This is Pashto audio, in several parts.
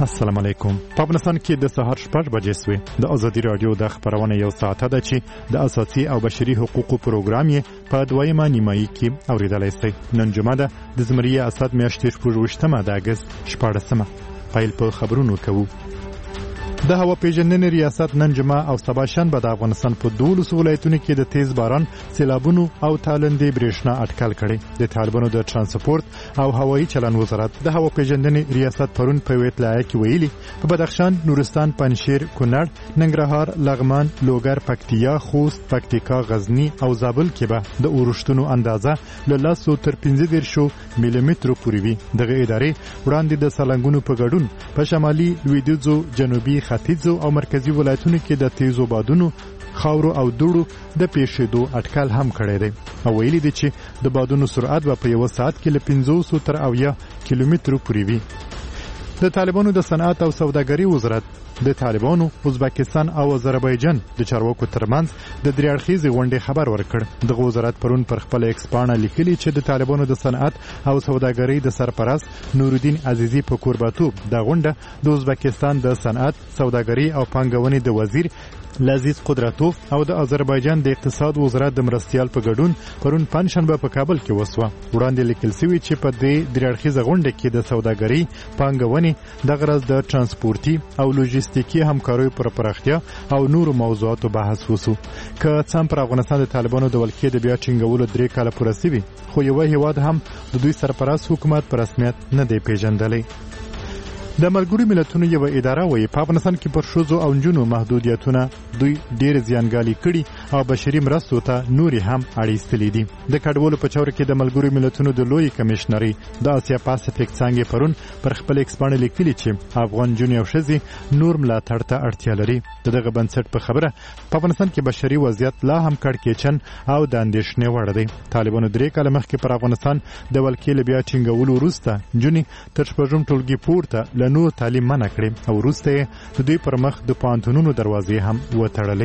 السلام علیکم. په افغانستان کې د سهار 6 بجې سوې د ازادي رادیو د خبرونه یو ساعت ده چې د اساسي او بشري حقوقو پروګرام یې په دویمه نیمایي کې اوریدلای شئ. نن جمعه ده د زمریه اسد میاشتې 28 د اگست 14 پیل په خبرونو کوو. د هوا پیژندنې ریاست نن جمعه او سبا شنبه د افغانستان په 12 ولایتونو کې د تیز باران، سیلابونو او تالندې برېښنا اټکل کړي. د طالبانو د ترانسپورت او هوایي چلن وزارت د هوا پیژندنې ریاست پرون په اطلاع کې ویلي په بدخشان، نورستان، پنجشیر، کونړ، ننګرهار، لغمان، لوګر، پکتیا، خوست، پکتیکا، غزنی او زابل کې به د اورښتونو اندازه له 10 تر 15 ملي مترو پورې وي. دغه ادارې وړاندې د سالنګونو په ګډون په شمالي، لویدیځو، جنوبي، ختیځو او مرکزی ولایتونو کې د تیزو بادونو، خاورو او دوړو د پیښېدو اټکل هم کړی دی او ویلي دي چې د بادونو سرعت به په یو ساعت کې له 500 تر 80 کیلومترو پورې وي. د طالبانو د صنعت او سوداګرۍ وزارت د طالبانو، ازبکستان او آذربایجان د چارواکو ترمنځ د درې اړخیزې غونډې خبر ورکړ. دغه وزارت پرون پر خپل ایکس پاڼه لیکلي چې د طالبانو د صنعت او سوداګرۍ د سرپرست نورالدین عزیزی په کوربتوب د غونډه د ازبکستان د صنعت، سوداګرۍ او پانګونې د وزیر لذیذ قدرتوف او د آذربایجان د اقتصاد وزارت د مرستیال په ګډون پرون پنځشنبه په کابل کې وسوه. وړاندې لیکل شوی چې په دې درې اړخیزه غونډه کې د سوداګرۍ، پانګونې، د غرض د ترانسپورتي او لوجستیکي همکاریو پر پراختیا او نورو موضوعاتو بحث وسو. که څم پر افغانستان د طالبانو د ولکې د بیا ټینګولو 3 کاله پوره شوي، خو یو هیواد هم د دوی سرپرست حکومت په رسمیت نه دی پیژندلی. د ملګرو ملتونو یو اداره وایي په افغانستان کې پر ښځو او نجونو محدودیتونه دوی ډېر زیانګالي کړي او بشري مرستو ته نورې هم اړیستلې دي. د کډوالو په چوره کې د ملګرو ملتونو د لوی کمشنري د آسیا پاسفیک څانګې پرون پر خپل ایکس باندې لیکلي چې افغان نجونې او ښځې نور ملاتړ ته اړتیا لري. دغه بنسټ په خبره په افغانستان کې بشري وضعیت لا هم کړکېچن او د اندېښنې وړ دی. طالبانو 3 کاله مخکې پر افغانستان د ولکې له بیا ټینګولو وروسته نجونې تر 6 ټولګي پورته نور تعلیم منع کړي او وروسته د دوی پر مخ د پوهنتونونو دروازې هم وتړلې.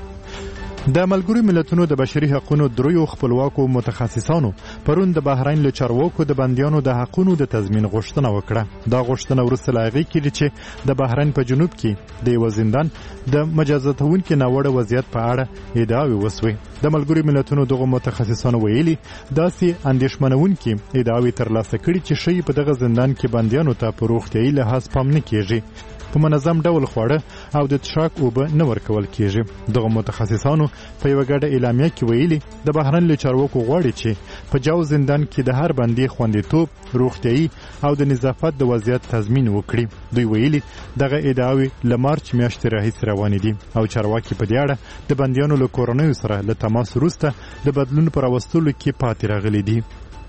د ملګرو ملتونو د بشري حقوقو دریو خپلواکو متخصصانو پرون د بحرین له چارواکو د بندیانو د حقوقو د تضمین غوښتنه وکړه. دا غوښتنه وروسته لاغي کړي چې د بحرین په جنوب کې د یو زندان د مجازاتونکو ناوړه وضعیت په اړه ادعاوې وسوي. د ملګرو ملتونو دغه متخصصانو ویلي داسې اندېښمنونکي ادعاوې ترلاسه کړي چې شی په دغه زندان کې بندیانو ته په روغتیايي لحاظ پام نه کیږي، په منظم ډول خواړه او د څښاک اوبه نه ورکول کیږي. دغه متخصصانو په یو ګډه اعلامیه کې ویلي د بحرین له چارواکو غواړي چې په جاو زندان کې د هر بندي خوندیتوب، روغتیايي او د نظافت د وضعیت تضمین وکړي. دوی ویلي دغه ادعاوې له مارچ میاشتې راهیسې روانې دي او چارواکي په دې اړه د بندیانو له کورنیو سره له تماس وروسته د بدلون پر راوستلو کې پاتې راغلي دي.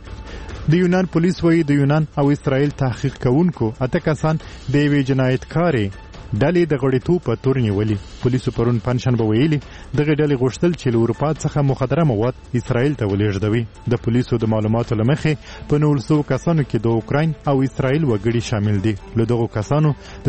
د یونان پولیس وایي د یونان او اسرائیل تحقیق کوونکو 8 کسان د یوې جنایتکارې ډلې د غړیتوب په تور نیولي. پولیسو پرون پنځشنبه ویلي دغه ډلې غوښتل چې له اروپا څخه مخدره مواد اسرائیل ته ولېږدوي. د پولیسو د معلوماتو له مخې په 900 کسانو کې د اوکراین او اسرائیل وګړي شامل دي. له دغو کسانو د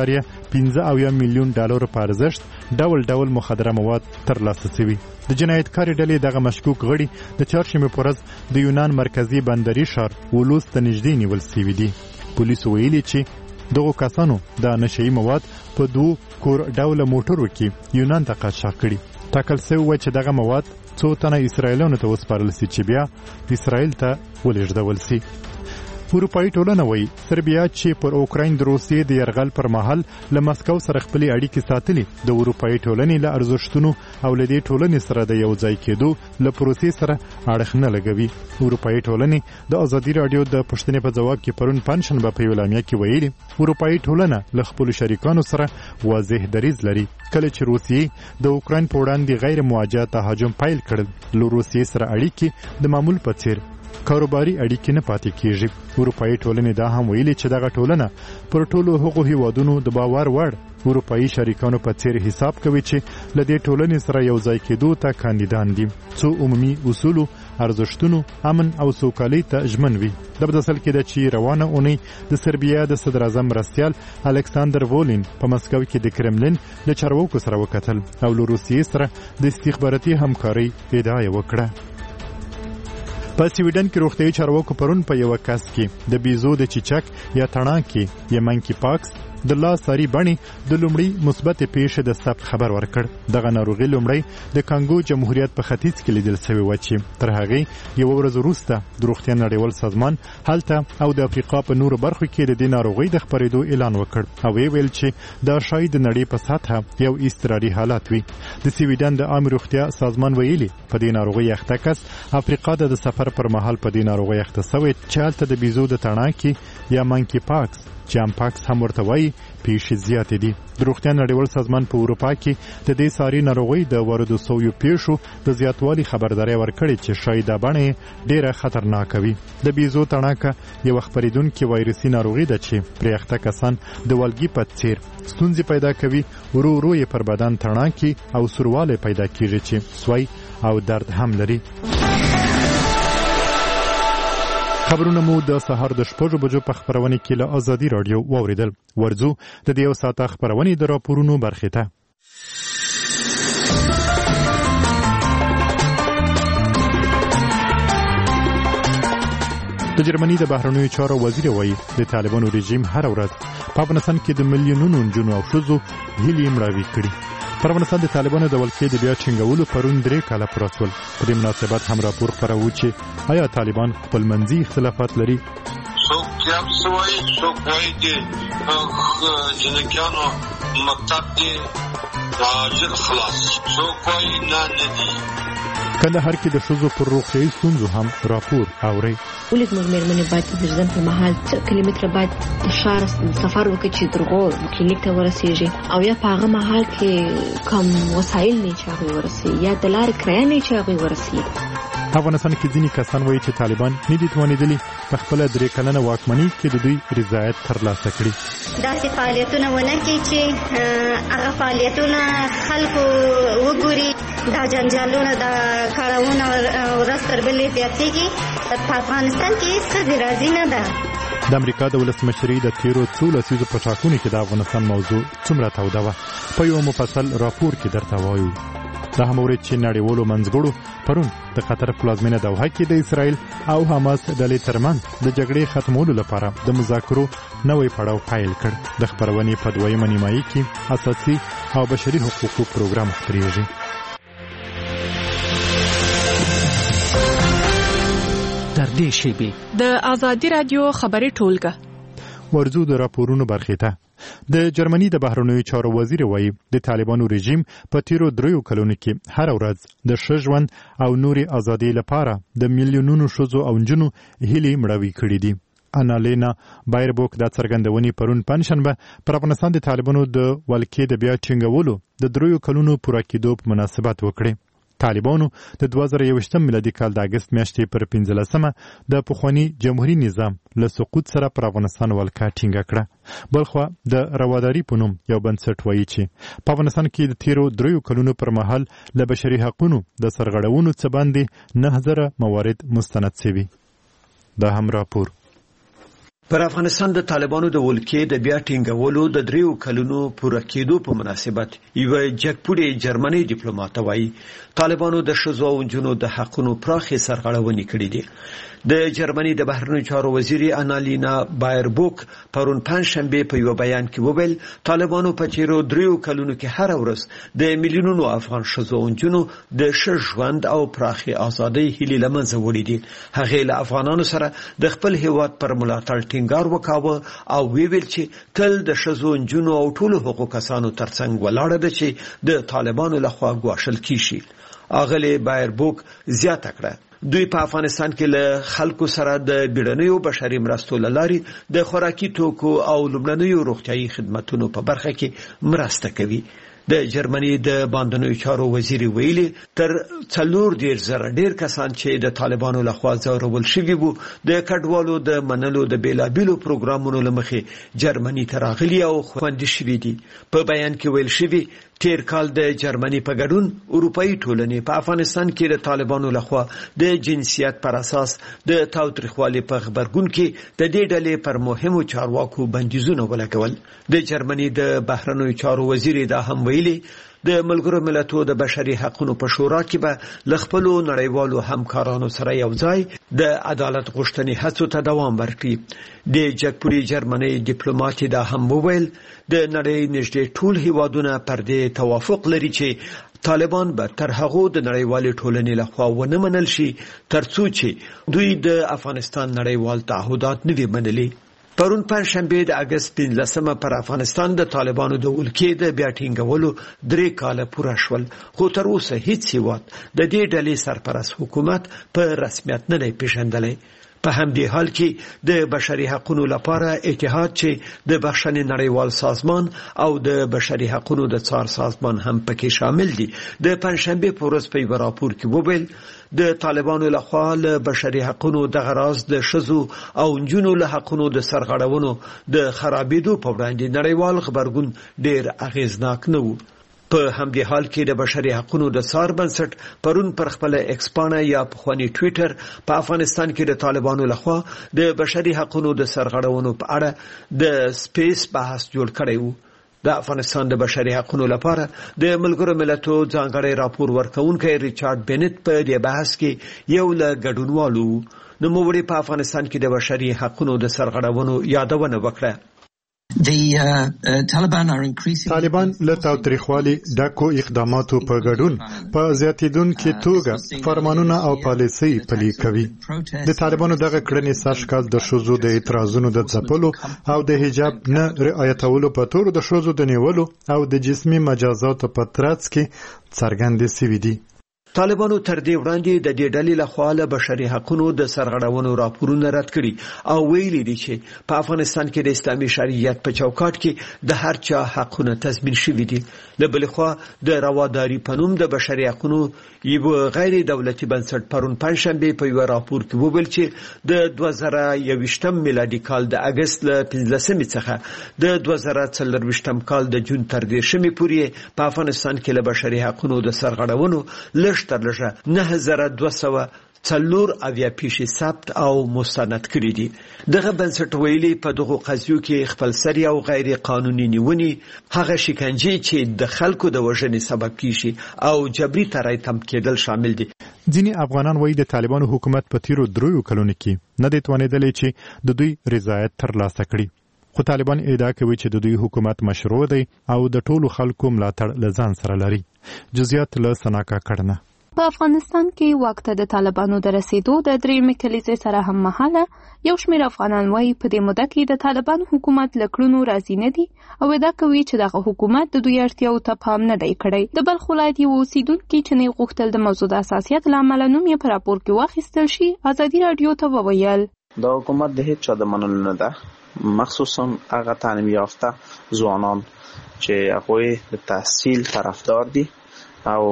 2.15 میلیون ډالر په ارزښت ډول ډول مخدره مواد ترلاسه شوي. د جنایتکارې ډلې دغه مشکوک غړي د چهارشنبې په ورځ د یونان مرکزی بندري ښار ولوس ته نږدې نیول شوي دي. پولیسو ویلي چې دغه کسانو د نشئی مواد په 2 کور ډوله موټرو کې یونان ته قاچاق کړي. ټاکل شوی چې دغه مواد 2 تنه اسرائیلیانو ته وسپارل شي چې بیا اسرائیل ته ولېږدول شي. اروپایي ټولنه وایي سربیا چې پر اوکراین د روسیې د یرغل پر مهال له مسکو سره خپلې اړیکې ساتلې د اروپایي ټولنې له ارزښتونو او له دې ټولنې سره د یو ځای کېدو له پروسې سره اړخ نه لګوي. اروپایي ټولنې د ازادي رادیو د پوښتنې په ځواب کې پرون پنځشنبه په اعلامیه کې ویلي اروپایي ټولنه له خپلو شریکانو سره واضح دریځ لري. کله چې روسیې د اوکراین په وړاندې غیر موجه تهاجم پیل کړل، له روسیې سره اړیکې د معمول په څیر کاروباري اړیکې نه پاتې کیږي. اروپایي ټولنې دا هم ویلي چې دغه ټولنه پر ټولو هغو هیوادونو د باور وړ اروپایي شریکانو په څیر حساب کوي چې له دې ټولنې سره یو ځای کېدو ته کاندیدان دي، څو عمومي اصولو، ارزښتونو، امن او سوکالۍ ته ژمن وي. د بدسل کې د چې روانه اونۍ د سربیا د صدر اعظم مرستیال الکساندر وولین په مسکو کې د کرملین له چارواکو سره وکتل او له روسیې سره د استخباراتي همکارۍ ادعا وکړه. په سویډن کې روغتیايي چارواکو پرون په یو کس کې د بیزو د چیچک یا تڼاکې یا منکی پاکس د لاساري بڼې د لومړي مثبت پیښې د ثبت خبر ورکړ. دغه ناروغي لومړی د کانګو جمهوریت په ختیځ کې لیدل شوې وه چې تر هغې یو ورځ وروسته د روغتیا نړیوال سازمان هلته او د افریقا په نورو برخو کې د دې ناروغۍ د خپرېدو اعلان وکړ او ویل چې دا شاید د نړۍ په سطحه یو اضطراري حالت وي. د سویډن د عامه روغتیا سازمان ویلي په دې ناروغۍ اخته کس افریقا د سفر پر مهال په دې ناروغۍ اخته شوی چې هلته د بیزو د تڼاکې یا منکی پاکس چې امپاکس هم ورته وایي پیښې زیاتې دي. د روغتیا نړیوال سازمان په اروپا کې د دې ساري ناروغۍ د وردو سویو پیښو د زیاتوالي خبرداري ورکړې چې شاید دا بڼه ډیره خطرناکه وي. د بیزو تڼاکه یو خپرېدونکې وایرسي ناروغي ده چې پرې اخته کسان د ولګي په څیر ستونزې پیدا کوي، ورو ورو یې پر بدن تڼاکې او سورواله پیدا کیږي چې سوی او درد هم لري. خبرونه مو د سهار د 6 بجو په خبرونه کې له ازادي رادیو واوریدل. ورځو د دې یو ساعت خبرونه د راپورونو برخه ده. د جرمني د بهرنیو چارو وزیر وایي د طالبانو رژیم هر ورځ په افغانستان کې د میلیونونو نجونو او ښځو هیلې مړاوي کړي. پر افغانستان د طالبانو د ولکې د بیا ټینګولو پرون 3 کاله پوره شول. په دې مناسبت هم راپور خپراوه چې آیا طالبان خپلمنځي اختلافات لري؟ څوک وایي چې جنګیانو مکتب کې راځي خلاص، څوک وایي نه دي. کندهار کې د ښځو پر روغتیايي ستونزو هم راپور اوري. ولې زموږ مېرمنې باید د ژوند په مهال 3 کیلومتره باید ښار سفر وکړي چې درغو کلینیک ته ورسیږي، او یا په هغه مهال کې کوم وسایل نه چې هغه ورسیږي یا د لارې کرایه نه چې هغه ورسیږي. افغانستان کې ځینې کسان وایي چې طالبان نه دي توانېدلي په خپل 3 کلنه واکمنۍ کې د دوی رضایت ترلاسه کړي. داسې فعالیتونه ونه کړي چې هغه فعالیتونه خلکو وګوري. دا جنجالونه د کارونه ورځ تر بلې زیاتېږي. په افغانستان کې هیڅ راضي نه ده. د امریکا د ولسمشرۍ د تیرو 2 لسیزو په ټاکنو کې د افغانستان موضوع څومره توده وه په یو مفصل راپور کې درته وایو. دا هم اورید چې نړیوالو منځګړو پرون د قطر پلازمینه دوحه کې د اسرائیل او حماس ډلې ترمنځ د جګړې ختمولو لپاره د مذاکرو نوې پړاو پیل کړ. د خبرونې په 2مه نیمایي کې اساسي او بشري حقوقو پروګرام خپریږي. در دې شیبې د ازادي رادیو خبري ټولګه ورځو د راپورونو برخه ده. د جرمني د بهرنیو چارو وزیر وایي د طالبانو رژیم په تیرو 3 کلونو کې هر ورځ د ښه ژوند او نوري ازادۍ لپاره د میلیونونو ښځو او نجونو هیلې مړاوي کړې دي. انالینا بایربوک د څرګندونې پرون پنځشنبه پر افغانستان د طالبانو د ولکې د بیا ټینګولو د 3 کلونو پوره کېدو په مناسبت وکړي. طالبانو د 2021 میلادي کال د اگست میاشتې پر 15مه د پخوانی جمهوریت نظام له سقوط سره پر افغانستان ولکه ټینګه کړه. بلخوا د رواداري په نوم یو بنسټ وایي چې په افغانستان کې د تیرو 3 کلونو پر مهال له بشري حقوقو د سرغړونو څخه باندې 9000 موارد مستند شوي. دا هم راپور. پر افغانستان د طالبانو د ولکې د بیا ټینګولو د 3 کلونو پوره کېدو په مناسبت یو جګپوړي جرمني ډیپلوماټ وایي طالبانو د ښځو او نجونو د حقونو پراخې سرغړونې کړې دي. د جرمني د بهرنیو چارو وزیر انالینا بایربوک پرون پنځشنبه په یو بیان کې وویل طالبانو په تیرو 3 کلونو کې هر ورځ د میلیونونو افغان ښځو او نجونو د ښه ژوند او پراخې ازادۍ هیلې له منځه وړې دي. هغه له افغانانو سره د خپل هیواد پر ملاتړ ټینګار وکاوه او ویل چې تل د ښځو نجونو او ټولو حقوقو کسانو ترڅنګ ولاړه ده چې د طالبانو لخوا ګواښل کیږي. اغلی بایربوک زیاته کړه دوی په افغانستان کې له خلکو سره د بیړنیو بشري مرستو لاري د خوراکي توکو او لومړنیو روغتيایي خدماتو په برخه کې مرسته کوي. د جرمني د باندنیو چارو وزیر ویلي تر 4,000 ډیر کسان چې د طالبانو لخوا ځورول شوي وو د کډوالو د منلو د بیلابیلو پروګرامونو لمخې جرمني ته راغلي او خوندي شوي دي. په بیان کې ویل شوي تیر کال د جرمني په ګډون اروپאי ټولنې په افغانستان کې د طالبانو لخوا د جنسیت پر اساس د تاوتریخوالي په خبرګون کې د دې ډلې پر مهمو چارواکو بندیزونه ولګول. د جرمني د بهرنیو چارو وزیر دا هم ویلي د ملګرو ملتونو د بشري حقوقو په شورا کې به لخپلو نړیوالو همکارانو سره یو ځای د عدالت غوښتنې هڅو ته دوام ورکړي. د جګپوري جرمني ډیپلوماټ دا هم وویل د نړۍ نږدې ټول هیوادونه پر دې توافق لري چې طالبان به تر هغه د نړیوالې ټولنې لخوا ونه منل شي ترڅو چې دوی د افغانستان نړیوال تعهدات نه وي منلي. پرون پنځشنبه د اگست 15 پر افغانستان د طالبانو د ولکې د بیا ټینګولو 3 کال پوره شول، خو تر اوسه هیڅ هیواد د دې ډلې سرپرست حکومت په رسمیت نه دی پیژندلی. په همدې حال کې د بشري حقوقو لپاره اتحاد چې د بخښنې نړیوال سازمان او د بشري حقوقو د څار سازمان هم پکې شامل دي، د پنځشنبه په ورځ په راپور کې وویل د طالبانو لخوا له بشري حقوقو د غراز د شذو او جنونو له حقوقو د سرغړونو د خرابېدو په وړاندې نړیوال خبرګون ډېر اغیزناک نه و. په همدې حال کې د بشري حقوقو د څار بنسټ پرون پر خپل ایکس پاڼه یا پخوانی ټوئیټر په افغانستان کې د طالبانو لخوا د بشري حقوقو د سرغړونو په اړه د سپیس بحث جوړ کړی وو. د افغانستان د بشري حقوقو لپاره د ملګرو ملتونو ځانګړی راپور ورکونکي ریچارډ بینټ په دې بحث کې یو له ګډونوالو نو موږ په افغانستان کې د بشري حقوقو د سرغړونو یادونه وکړه. طالبان له تاوتریخوالي ډکو اقداماتو په ګډون په زیاتیدونکو توګه فرمانونه او پالیسي پلي کوي. د طالبانو دغه کړنې سرشکل د شذو د اعتراضونو د ځپلو او د حجاب نه رعایتولو په تور د شذو د نیولو او د جسمي مجازاتو په ترڅ کې څرګندې شوې دي. طالبانو تر دې وړاندې د دې ډلې لخوا له بشري حقوقو د سرغړونو راپورونه رد کړي او ویلي دي چې په افغانستان کې د اسلامي شریعت په چوکاټ کې د هر چا حقونه تضمین شوي دي. له بل خوا د رواداري په نوم د بشري حقوقو یو غیر دولتي بنسټ پرون پنځشنبه په یو راپور کې وویل چې د 2021 میلادي کال د اگست له 15 څخه د 2024 کال د جون تر 10 پورې په افغانستان کې له بشري حقوقو د سرغړونو لږ تر لږه 9240 پیښې ثبت او مستند کړي دي. دغه بنسټ ویلي په دغه قضیو کې خپلسري او غیر قانوني نیونې، هغه شکنجې چې د خلکو د وژنې سبب کیږي او جبري ترای تم کېدل شامل دي. ځینې افغانان وایي د طالبانو حکومت په تیرو 3 کلونو کې نه دی توانیدلی چې د دوی رضایت ترلاسه کړي، خو طالبان ادعا کوي چې د دوی حکومت مشروع دی او د ټولو خلکو ملاتړ له ځان سره لري. جزئیات له سناکا کړنه. په افغانستان کې وخت د طالبانو د رسیدو د 3 کلیزې سره هم مهاله یو شمېر افغانان وایي په دې موده کې د طالبانو حکومت لکړونو راضي نه دي او ادعا کوي چې دغه حکومت د دوی اړتیاو ته پام نه دی کړی. د بلخ ولایت یو اوسیدونکي چې نه غوښتل د موضوع د حساسیت له امله نوم یې په راپور کې واخیستل شي ازادي رادیو ته وویل دا حکومت د هیڅ چا د منلو نه ده، مخصوصا هغه تعلیم یافته ځوانان چې هغوی د تحصیل طرفدار دي او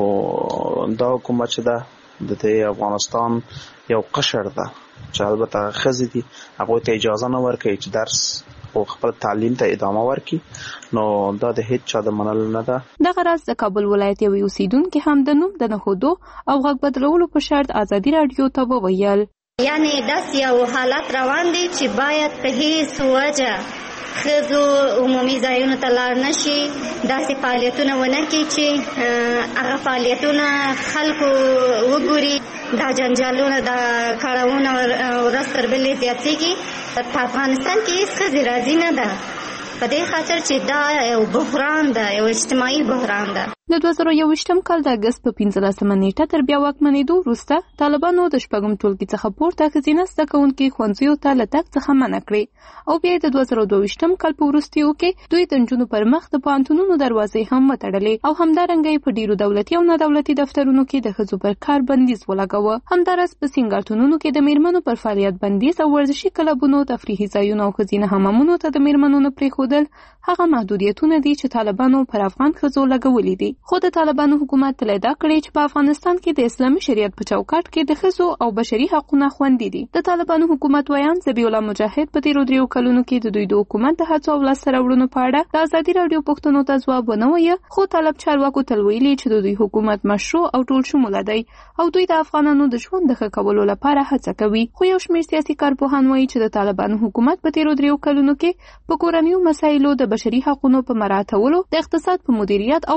دا حکومت چې ده د افغانستان یو قشر ده چې البته ښځې دي هغوی ته اجازه نه ورکوي چې درس او خپل تعلیم ته ادامه ورکړي، نو دا د هیڅ چا د منلو نه ده. دغه راز د کابل ولایت یو اوسیدونکي هم د نوم د نهودو او غږ بدلولو په شرط ازادي رادیو ته وویل یعنی داس یو حالت روان دی چې باید په هیڅ وجه ښځو عمومي ځایونو ته لاړ نشي، داسې فعالیتونه ونه کړي چې هغه فعالیتونه خلکو وګوري. دا جنجالونه دا کړاوونه ورځ تر بلې زیاتېږي. په افغانستان کې هیڅ ښځې راضي نه ده په دې خاطر چې دا یو بحران ده، یو اجتماعي بحران ده. د 2021 کال د اگست په 15 نیټه تر بیا واکمنېدو وروسته طالبانو د شپږم ټولګي څخه پورته ښځینه زده کوونکي ښوونځیو ته له تګ څخه منع کړې او بیا د 2022 کال په وروستیو کې دوی د نجونو پر مخ د پوهنتونونو دروازې هم وتړلې او همدارنګه په ډیرو دولتي او نه دولتي دفترونو کې د ښځو پر کار بندیز ولګاوه. همدارس په سنگارتونونو کې د میرمنو پر فعالیت بندیز او ورزشي کلبونو، تفریحي ځایونو او ښځینه حمامونو ته د میرمنو نه پرېښودل هغه محدودیتونه دي چې طالبانو پر افغان ښځو لګولي دي. خو د طالبانو حکومت ادعا کړې چې په افغانستان کې د اسلامي شریعت په چوکاټ کې د ښځو او بشري حقوقو خوندي دي. د طالبانو حکومت ویان ذبیح الله مجاهد په تیرو 3 کلونو کې د دوی د حکومت د هڅو او لاسته راوړنو په اړه د ازادي رادیو پوښتنو ته ځواب ونه وایي، خو طالب چارواکو تل ویلي چې د دوی حکومت مشروع او ټول شموله دی او دوی د افغانانو د ژوند د ښه کولو لپاره هڅه کوي. خو یو شمېر سیاسي کارپوهان وایي چې د طالبانو حکومت په تیرو 3 کلونو کې په کورنیو مسایلو د بشري حقوقو په مراعاتولو، د اقتصاد په مدیریت او په نړیوال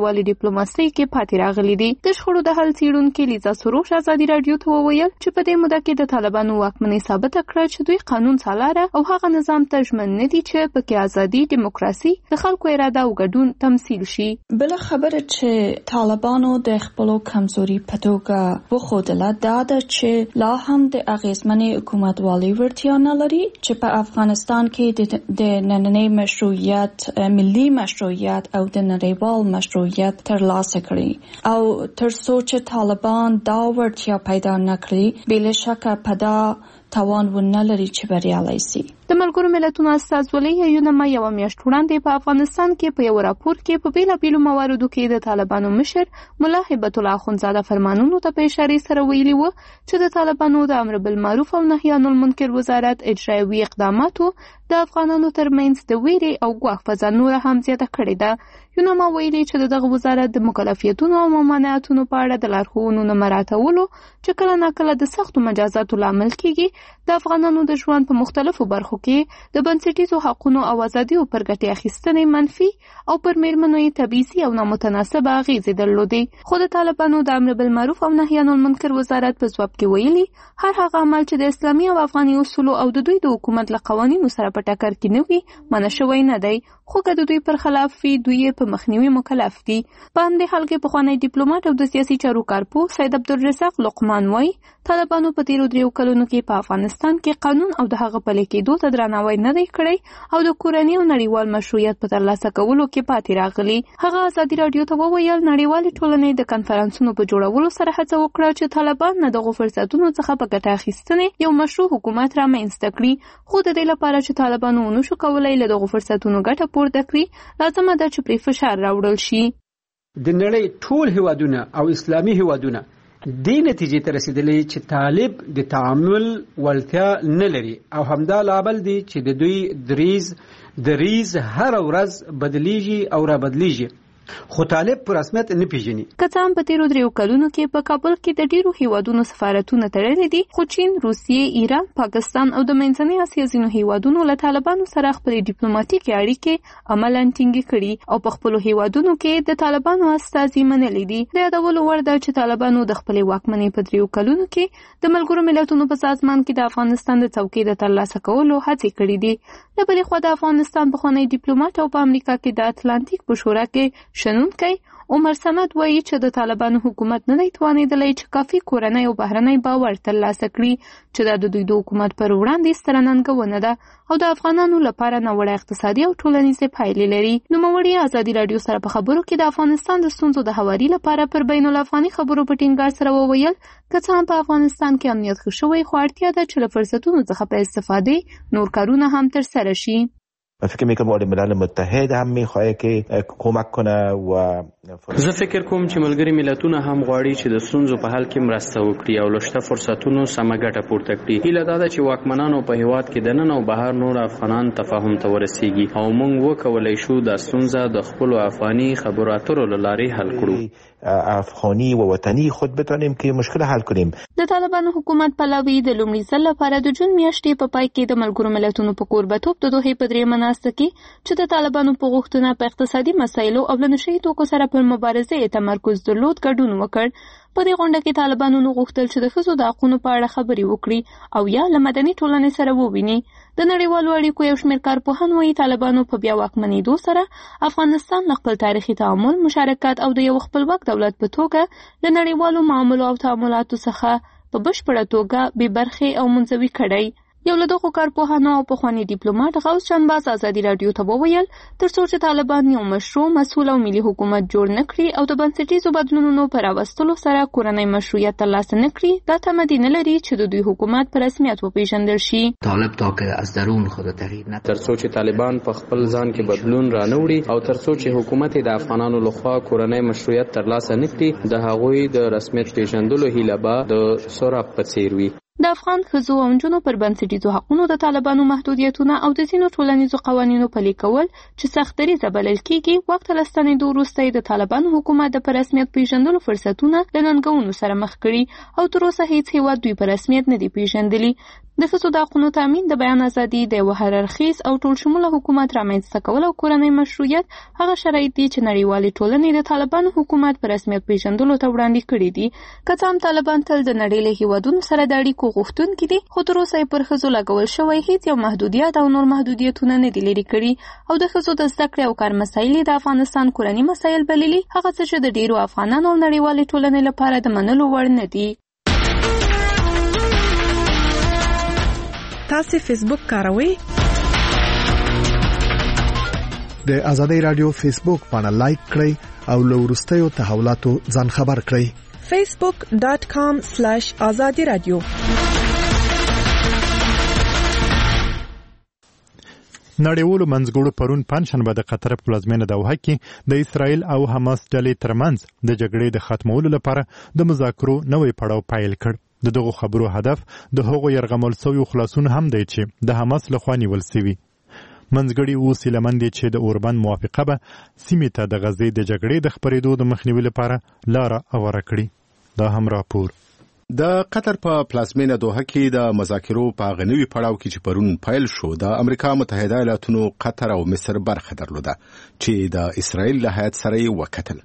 نړیوالې ډیپلوماسۍ کې پاتې راغلي دي. د شخړو د حل څېړونکې لیزا سروش ازادي راډیو ته وویل چې په دې موده کې د طالبانو واکمنۍ ثابته کړه چې دوی قانون سالاره او هغه نظام ته ژمن نه دي چې پکې ازادي، دیموکراسي، د خلکو اراده او ګډون تمثیل شي. بل خبره چې طالبانو د خپل کمزوري په توګه وښودله دا ده چې لا هم د اغیزمنې حکومتوالۍ وړتیا نه لري چې په افغانستان کې د نننۍ مشروعیت، ملي مشروعیت او د نړیوال مشروعیت ترلاسه کړي او تر څو چې طالبان دا وړتیا پیدا نکړي بلا شکه په دا توان ونه لري چې بریالي شي. د ملګرو ملتونو استازولۍ یونما یو میاشت وړاندې په افغانستان کې په یو راپور کې په بیلابیلو مواردو کې د طالبانو مشر ملا هیبت الله اخونزاده فرمانونو ته په اشاره سره ویلي و چې د طالبانو د امر بالمعروف او نهي عن المنکر وزارت اجرایوي اقداماتو د افغانانو ترمنځ د ویرې او ګواښ فضا نوره هم زیاته کړې ده. یونما ویلي چې دغه وزارت د مکلفیتونو او ممانعتونو په اړه د لارښوونو نه مراعاتولو چې کله ناکله د سختو مجازاتو لامل کیږي د افغانانو د ژوند په مختلفو برخو کې د بنسټیزو حقونو او ازادیو پر ګټې اخیستنې منفي او پر میرمنو یې تبعیضي او نامتناسبه اغیزې درلودې. خو د طالبانو د امر بالمعروف او نهي عن المنکر وزارت په ځواب کې ویلي هر هغه عمل چې د اسلامي او افغاني اصولو او د دوی د حکومت له قوانینو سره په ټکر کې نه وي منع شوی نه دی، خو که د دوی پر خلاف وي دوی یې په مخنیوي مکلف دي. په همدې حال کې پخوانی ډیپلوماټ او د سیاسي چارو کارپوه سید عبدالرزاق لقمان وایي طالبانو په تیرو 3 کلونو کې په افغانستان کې قانون او د هغه پلي کېدو ته درناوی نه دی کړی او د کورنۍ او نړیوال مشروعیت په ترلاسه کولو کې پاتې راغلي. هغه ازادي راډیو ته وویل نړیوالې ټولنې د کنفرانسونو په جوړولو سره هڅه وکړه چې طالبان نه دغو فرصتونو څخه په ګټه اخیستنې یو مشروع حکومت رامنځته کړي، خو د دې لپاره چې طالبانو ونشو کولای له دغو فرصتونو ګټه پورته کړي لازمه ده چې پرې فشار راوړل شي. د نړۍ ټول هیوادونه او اسلامي هیوادونه دې نتیجې ته رسیدلې چې طالب د تعامل ولتیا نه لري او همدا لامل دی چې د دوی دریز هر ورځ بدلیږي او را بدلیږي، خو طالب پر رسمیت نه پیژني. که څه هم په تیرو 3 کلونو کې په کابل کې د ډیرو هیوادونو سفارتونه تړلي دي، خو چین، روسیې، ایران، پاکستان او د منځنۍ اسیا ځینو هیوادونو له طالبانو سره خپلې ډیپلوماټیکې اړیکې عملاً ټینګې کړي او په خپلو هیوادونو کې د طالبانو استازي منلي دي. د یادولو وړ ده چې طالبانو د خپلې واکمنۍ په 3 کلونو کې د ملګرو ملتونو په سازمان کې د افغانستان د څوکۍ د ترلاسه کولو هڅې کړې دي. د بلې خوا د افغانستان پخوانی ډیپلوماټ او په امریکا کې د اتلانتیک په شورا کې شنونکی عمر سند وایي چې د طالبانو حکومت نه دی توانېدلی چې کافي کورنۍ او بهرنۍ باور ترلاسه کړي چې دا د دوی د حکومت پر وړاندې ستره ننګونه ده او د افغانانو لپاره ناوړه اقتصادي او ټولنیزې پایلې لري. نوموړي ازادي راډیو سره په خبرو کې د افغانستان د ستونزو د هواري لپاره پر بین الافغاني خبرو په ټینګار سره وویل که څه هم په افغانستان کې امنیت ښه شوی خو اړتیا ده چې له فرصتونو څخه په استفادې نور کارونه هم ترسره شي. فکر میکنم ملل متحد هم میخواه که کمک کنه و زه فکر کوم چې ملګري ملتونه هم غواړي چې د ستونزو په حل کې مرسته وکړي او له شته فرصتونو سمه ګټه پورته کړي. هیله دا ده چې واکمنانو په هیواد کې دننه او بهر نور افغانان تفاهم ته ورسیږي او موږ وکولای شو دا ستونزه د خپلو افغاني خبرو اترو له لارې حل کړو. افغاني و وطني خود بتونیم که مشکل حل کنیم. د طالبانو حکومت پلاوی د لومړي ځل لپاره د جون میاشتې په پای کې د ملګرو ملتونو په کوربتوب د دوحې په درېیمه ناسته کې چې د طالبانو په غوښتنه په اقتصادي مسایلو او له نشهیي توکو سره پر مبارزې تمرکز درلود ګډون وکړ. په دې غونډه کې طالبانو غوښتل چې د ښځو د حقونو په اړه خبرې وکړي او یا له مدني ټولنې سره وویني. د نړیوالو اړیکو یو شمېر کارپوهان وایي طالبانو په بیا واکمنېدو سره افغانستان له خپل تاریخي تعامل، مشارکت او د یو خپلواک دولت په توګه له نړیوالو معاملو او تعاملاتو څخه په بشپړه توګه بې برخې او منزوي کړی. یو له دغو کارپوهانو او پخوانی ډیپلوماټ غوث شنباز ازادي راډیو ته وویل تر څو چې طالبان یو مشروع، مسؤل او ملي حکومت جوړ نه کړي او د بنسټیزو بدلونونو په راوستلو سره کورنۍ مشروعیت ترلاسه نه کړي دا تمه نه لري چې د دوی حکومت په رسمیت وپېژندل شي. طالب تا که از درون خود تغییر نه تر څو چې طالبان په خپل ځان کې بدلون رانوړي او تر څو چې حکومت د افغانانو لخوا کورنۍ مشروعیت ترلاسه نه کړي د هغوی د رسمیت پیژندلو هیله به د سوراب په څیر وي. د افغان ښځو او نجونو پر بنسټیزو حقونو د طالبانو محدودیتونه او د ځینو ټولنیزو قوانینو پلي کول چې سختدریځه بلل کېږي وخت له ستنېدو وروسته د طالبانو حکومت د په رسمیت پیژندلو فرصتونه له ننګونو سره مخ کړي او تر اوسه هیڅ هیواد دوی په رسمیت نه دي پیژندلي. د ښځو د حقونو تامین د بیان ازادي د یو هررخیز او ټولشموله حکومت رامنځته کول او کورنۍ مشروعیت هغه شرایط دي چې نړیوالې ټولنې د طالبانو حکومت په رسمیت پیژندلو ته وړاندې کړي دي. که څه هم طالبان تل د نړۍ له هیوادونو سره د اړیکو غوښتونکي دي، خو تر اوسه پر ښځو لګول شوی هیڅ یو محدودیت او نور محدودیتونه نه دي لرې کړي او د ښځو د زده کړې او کار مسایل د افغانستان کورني مسایل بللي، هغه څه چې د ډیرو افغانانو او نړیوالې ټولنې لپاره د منلو وړ نه دي. تاسو فیسبوک کاروئ؟ د ازادي رادیو فیسبوک باندې لایک کړئ او له وروستیو تحولاتو ځان خبر کړئ. facebook.com/azadi radio. نړیوالو منځګړو پرون پنځشنبه د قطر په پلازمینه دوحه کې د اسرائیل او حماس ډلې ترمنځ د جګړې د ختمولو لپاره د مذاکرو نوې پړاو پیل کړ. د دغو خبرو هدف د هغو یرغمل شویو خلاصون هم دی چې د حماس لخوا نیول شوي. منځګړي اوس هیله دي چې د اوربند موافقه به سیمې ته د غزې د جګړې د خپرېدو د مخنیوي لپاره لاره هواره کړي. دا هم راپور. د قطر په پلازمینه دوحه کې د مذاکرو په غنوي پړاو کې چې پرون پیل شو، د امریکا متحده ایالاتونو، قطر او مصر برخه درلوده چې د اسرائیل له هیات سره یې وکتل.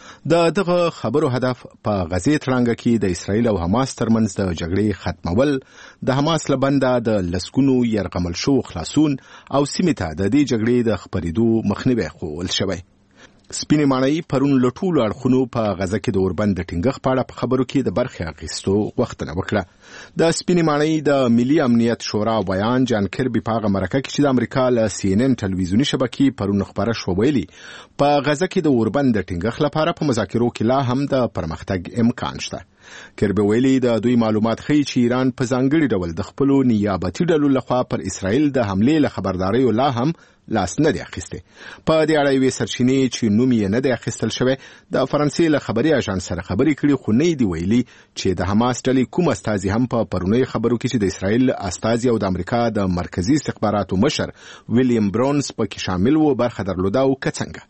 دغه خبرو هدف په غزې تړانګه کې د اسرائیل او حماس ترمنځ د جګړې ختمول، د حماس له بنده د لسګونو یرغمل شو خلاصون او سیمې ته د دې جګړې د خپرېدو مخنیوی کول شوی. سپینې ماڼۍ پرون له ټولو اړخونو په غزه کې د اوربند د ټینګښت په اړه په خبرو کې د برخې اخیستو غوښتنه وکړه. د سپینې ماڼۍ د ملي امنیت شورا بیان جان کربي په هغه مرکه کې چې د امریکا له CNN ټلویزیوني شبکې پرون خبره شو ویلي، په غزه کې د اوربند د ټینګښت لپاره په مذاکرو کې لا هم د پرمختګ امکان شته. کربي ویلي د دوی معلومات ښیي چې ایران په ځانګړي ډول د خپلو نیابتي ډلو لخوا پر اسرائیل د حملې له خبرداریو لا هم لاس نه دی اخیستی. په دې اړه یوې سرچینې چې نوم یې نه دی اخیستل شوی د فرانسې له خبري اژانس سره خبرې کړي، خو نه دی ویلي چې د حماس ډلې کوم استازي هم په پرونی خبرو کې چې د اسرائیل استازي او د امریکا د مرکزی استخباراتو مشر ویلیام برونز پکې شامل وو برخه درلوده او کڅنګه.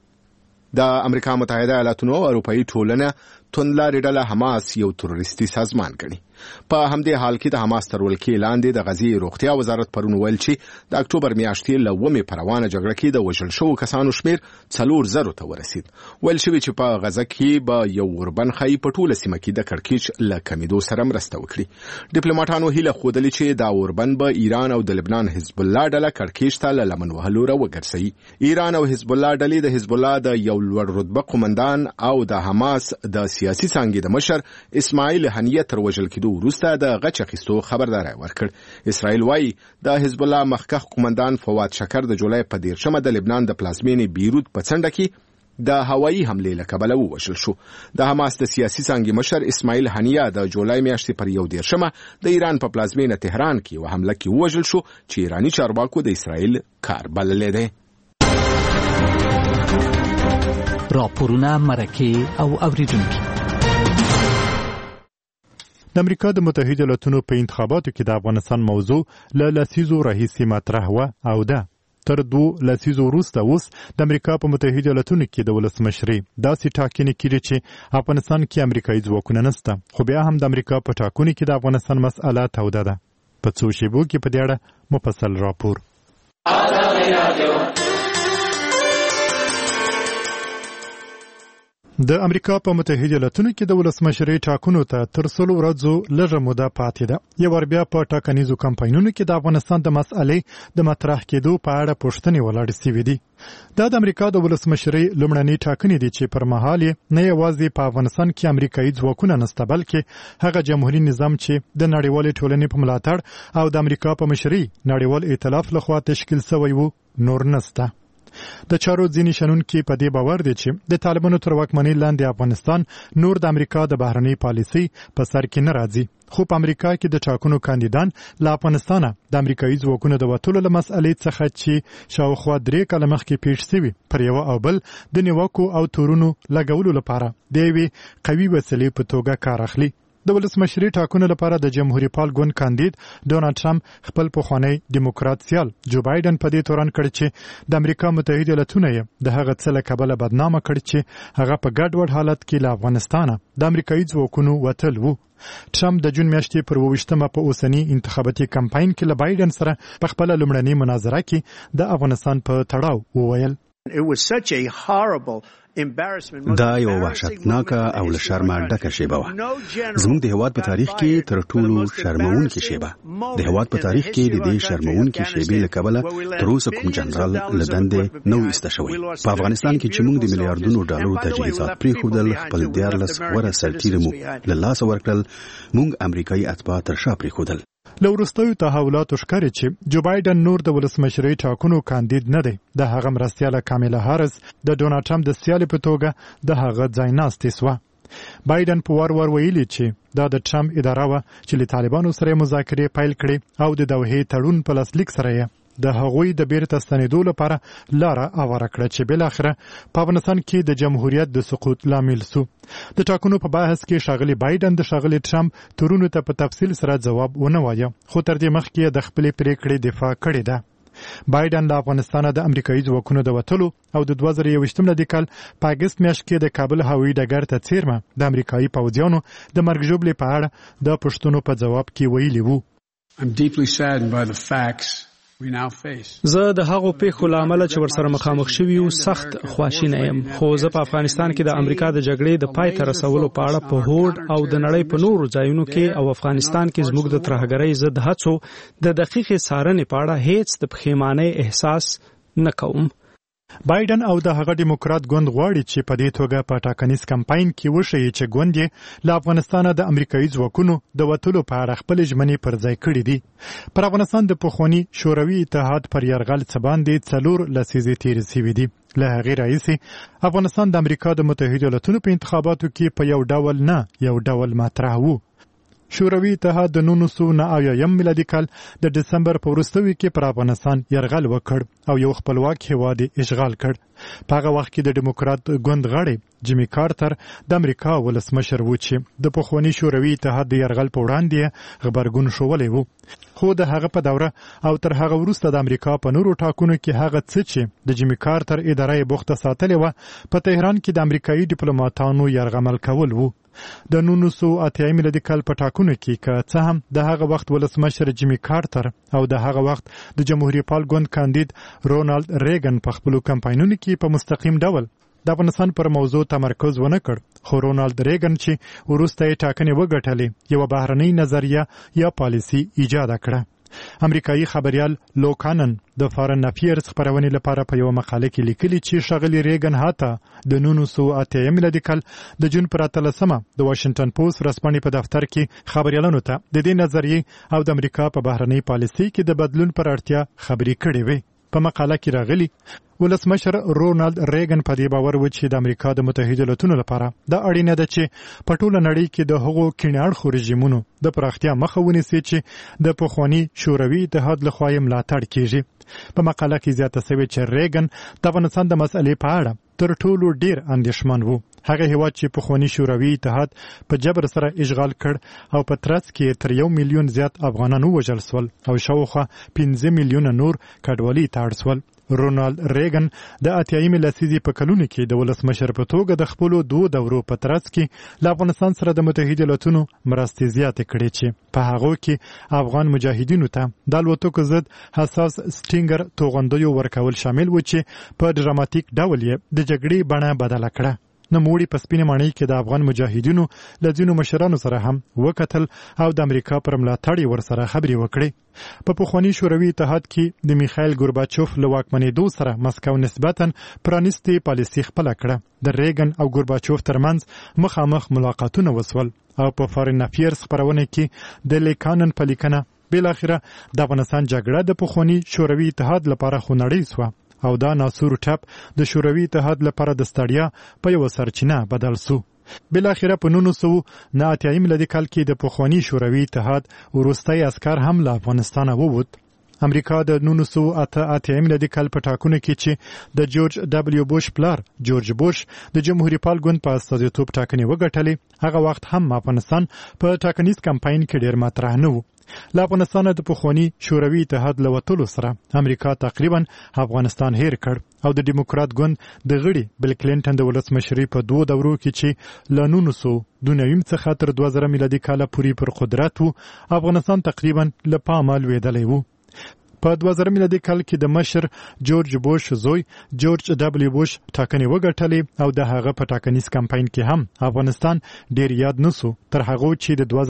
د امریکا متحده ایالاتونو او اروپایي ټولنه توندلارې ډله حماس یو تروریستي سازمان ګڼي. په همدې حال کې د حماس تر ولکې لاندې د غزې روغتیا وزارت پرون ویل چې د اکتوبر میاشتې له 1 په روانه جګړه کې د وژل شوو کسانو شمیر 4,000 ته ورسید. ویل شوی چې په غزه کې به یو اوربند خای په ټوله سیمه کې د کړکېچ له کمیدو سره مرسته وکړي. ډیپلوماټانو هیله ښودلې چې دا اوربند به ایران او د لبنان حزب الله ډله کړکېچ ته له لمن وهلو راوګرځي. ایران او حزب الله ډلې د حزب الله د یو لوړ رتبه قومندان او د حماس د سیاسي څانګې د مشر اسماعیل هنیه تر وژل کېدو وروسته د غچ اخیستو خبرداری ورکړ. اسرائیل وايي د حزب الله مخکښ قومندان فواد شکر د جولای په 13 د لبنان د پلازمینې بیروت په څنډه کې د هوایي حملې له کبله ووژل شو. د حماس د سیاسي څانګې مشر اسماعیل هنیه د جولای میاشتې پر 11 د ایران په پلازمینه تهران کې و حمله کې ووژل شو چې ایرانی چارواکو د اسرائیل کار بللی دی. راپورونه، مرکې او اوریدونکي. د امریکا د متحده ایالاتونو په انتخاباتو کې د افغانستان موضوع له لسیزو راهیسې مطرح وه او ده. تر 2 لسیزو وروسته اوس د امریکا په متحده ایالاتونو کې د ولسمشرۍ داسې ټاکنې کېږي چې افغانستان کې امریکایي ځواکونه نشته، خو بیا هم د امریکا په ټاکنو کې د افغانستان مسأله توده ده. په څو شیبو کې په دې اړه مفصل راپور. د امریکا په متحده ایالاتونو کې د ولسمشرۍ ټاکنو ته تر 3 ورځو لږه موده پاتې ده. یو ور بیا په ټاکنیزو کمپاینونو کې د افغانستان د مسألې د مطرح کېدو په اړه پوښتنې ولاړې شوې دي. دا د امریکا د ولسمشرۍ لومړنۍ ټاکنې دي چې پر مهال نه یوازې په افغانستان کې امریکایي ځواکونه نشته، بلکې هغه جمهوریت نظام چې د نړیوالې ټولنې په ملاتړ او د امریکا په مشرۍ نړیوال ائتلاف لخوا تشکیل شوی وو نور نشته. د چارو ځینې شنونکي په دې باور دي چې د طالبانو تر واکمنۍ لاندې افغانستان نور د امریکا د بهرنۍ پالیسۍ په سر کې نه راځي، خو په امریکا کې د ټاکنو کاندیدان له افغانستانه د امریکایي ځواکونو د وتلو له مسئلې څخه چې شاوخوا 3 کاله مخکې پیښ شوي پر یو او بل د نیوکو او تورونو لګولو لپاره د یوې قوي وسیلې په توګه کار اخلي. د ولسمشري ټاکنو لپاره د جمهوریت پال ګوند کاندید ډونالد ټرمپ خپل پخوانی دیموکرات سیال جو بایدن په دې تورن کړ چې د امریکا متحده ایالاتونو یې د هغه څه له کبله بدنامه کړ چې هغه په ګډوډ حالت کې له افغانستانه د امریکایي ځواکونو وتل وو. ټرمپ د جون میاشتې پر 28مه په اوسنی انتخاباتي کمپاین کې له بایدن سره په خپل لومړنۍ مناظره کې د افغانستان په تړاو وویل. دا یو وحشتناک او له شرمه ډکه شیبه وه. زموږ د هیواد په تاریخ کې تر ټولو شرمونکې شیبه. د هیواد په تاریخ کې د دې شرمونکې شیبې له کبله تر اوسه کوم جنرال له دندې نه و ایسته شوی. په افغانستان کې چې موږ د میلیارډونو ډالرو تجهیزات پرېښودل، خپل 14 غوره سرتیري مو له لاسه ورکړل، موږ امریکایي اتباع تر شا پرېښودل. له وروستیو تحولاتو ښکاري چې جو بایدن نور د ولسمشرۍ ټاکنو کاندید نه دی. د هغه مرستیاله کامیلا هارس د ډونالډ ټرمپ د سیالۍ په توګه د هغه ځایناستې سوه. بایدن په وار ویلي چې دا د ټرمپ اداره وه چې له طالبانو سره مذاکرې پیل کړي او د دوحې تړون په لاسلیک سره یې د هغوی د بیرته ستنېدو لپاره لاره هواره کړه چې بالاخره په افغانستان کې د جمهوریت د سقوط لامل سو. د ټاکنو په بحث کې ښاغلي بایدن د ښاغلي ټرمپ تورونو ته په تفصیل سره ځواب ونه وایه، خو تر دې مخکې د خپلې پریکړې دفاع کړې ده. بایدن له افغانستانه د امریکایي ځواکونو د وتلو او د 2021 میلادي کال په اګست میاشت کې د کابل هوایي ډګر ته څیرمه د امریکایي پوځیانو د مرګ ژوبلې په اړه د پوښتنو په ځواب کې ویلي وو. زه د هغو پیښو له امله چې ورسره مخامخ شوي یو سخت خواشینی یم، خو زه په افغانستان کې د امریکا د جګړې د پای ته رسولو په اړه په هوډ او د نړۍ په نورو ځایونو کې او افغانستان کې زموږ د ترهګرۍ ضد هڅو د دقیقې څارنې په اړه هیڅ د پښیمانۍ احساس نه کوم. بایدن او د هغه دیموکرات ګوند غواړي چې په دې توګه په ټاکنیز کمپاین کې وښیي چې ګوند یې له افغانستانه د امریکایي ځواکونو د وتلو په اړه خپل ژمنې پر ځای کړي دي. پر افغانستان د پخواني شوروي اتحاد پر یرغل څه باندې 4 لسیزې تېرې شوي دي. له هغې راهیسې افغانستان د امریکا د متحده ایالاتونو په انتخاباتو کې په یو ډول مطرح وو. شوروي اتحاد د 1990 میلادي کال د دسمبر په وروستیو کې پر افغانستان یرغل وکړ او یو خپلواک هیواد اشغال کړ. په هغه وخت کې د دیموکرات ګوند غړی جیمی کارتر د امریکا ولسمشر و چې د پخواني شوروي اتحاد د یرغل په وړاندې غبرګون ښوولی و. خو د هغه په دوره او تر هغه وروسته د امریکا په نورو ټاکنو کې هغه څه چې د جیمی کارتر اداره یې بوخته ساتلې وه په تهران کې د امریکایي ډیپلوماټانو یرغمل کول وو. د 1980 میلادي کال په ټاکنو کې که څه هم د هغه وخت ولسمشر جیمی کارتر او د هغه وخت د جمهوریت پال ګوند کاندید رونالد ریګن په خپلو کمپاینونو کې په مستقیم ډول د افغانستان پر موضوع تمرکز ونه کړ، خو رونالد ریګن چې وروسته یې ټاکنې وګټلې یوه بهرنۍ نظریه یا پالیسي ایجاد کړه. امریکایي خبريال لوکانن د فارن افیرز خبرونې لپاره په یو مقاله کې لیکلي چې ښاغلي ریګن هاته د 1980 میلادي کال د جون پر 13مه د واشنگټن پوسټ ورځپاڼې په دفتر کې خبريالانو ته د دې نظریې او د امریکا په بهرنۍ پالیسي کې د بدلون پر اړتیا خبرې کړې وې. په مقاله کې راغلي ولسمشر رونالد ریګن په دې باور و چې د امریکا د متحده ایالاتونو لپاره دا اړینه ده چې په ټوله نړۍ کې د هغو کیناړخو رژیمونو د پراختیا مخه ونیسي چې د پخواني شوروي اتحاد لخوا یې ملاتړ کیږي. په مقاله کې زیاته شوې چې ریګن د افغانستان د مسئلې په اړه تر ټولو ډیر اندېښمن وو. هغه هیواد چې پخواني شوروي اتحاد په جبر سره اشغال کړ او په ترڅ کې تر 1 میلیون زیات افغانان ووژل شول او شاوخوا 15 میلیونه نور کډوالۍ ته اړ شول. رونالد ریګن د 80 لسیزې په کلونو کې د ولسمشر په توګه د خپلو 2 دورو په ترڅ کې له افغانستان سره د متحده ایالاتونو مرستې زیاتې کړې چې په هغو کې افغان مجاهدینو ته د الوتکو ضد حساس سټینګر توغندیو ورکول شامل و چې په ډراماتیک ډول یې د جګړې بڼه بدله کړه. نوموړي په سپینې ماڼۍ کې د افغان مجاهدینو له ځینو مشرانو سره هم وکتل او د امریکا پر ملاتړ یې ورسره خبرې وکړې. په پخواني شوروي اتحاد کې د میخایل ګورباچوف له واکمنېدو سره مسکو نسبتا پرانیستې پالیسي خپله کړه. د ریګن او ګورباچوف ترمنځ مخامخ ملاقاتونه وسول او په فارن افیرز خپرونه کې د لیکانن په لیکنه بالاخره د افغانستان جګړه د پخواني شوروي اتحاد لپاره خونړۍ سوه او دا ناسور ټپ د شوروي اتحاد لپاره د ستړیا په یو سرچینه بدل سو. بالاخره په 1989 میلادي کال کې د پخواني شوروي اتحاد وروستي عسكر هم له افغانستانه ووت. امریکا د 1988 میلادي کال په ټاکنو کې چې د جورج دبليو بوش پلار جورج بوش د جمهوریت پال ګوند په استازیتوب ټاکنې وګټلې هغه وخت هم افغانستان په ټاکنیز کمپاین کې ډېر مطرح نه و. له افغانستان د پخوانی شوروي اتحاد له وتلو سره امریکا تقریبا افغانستان هیر کړ او د ډیموکرات ګوند د غړي بل کلینټن د ولسمشرۍ په دوه دورو کې چې له 1992 څخه تر 2000 میلادي کال پورې پر قدرت وو افغانستان تقریبا له پامه لوېدلی وو. په 2000 میلادي کال کې د مشر جورج بوش زوی جورج دبليو بوش ټاکنې وګټلې او د هغه په ټاکنیز کمپاین کې هم افغانستان ډېر یاد نسو تر هغه چې د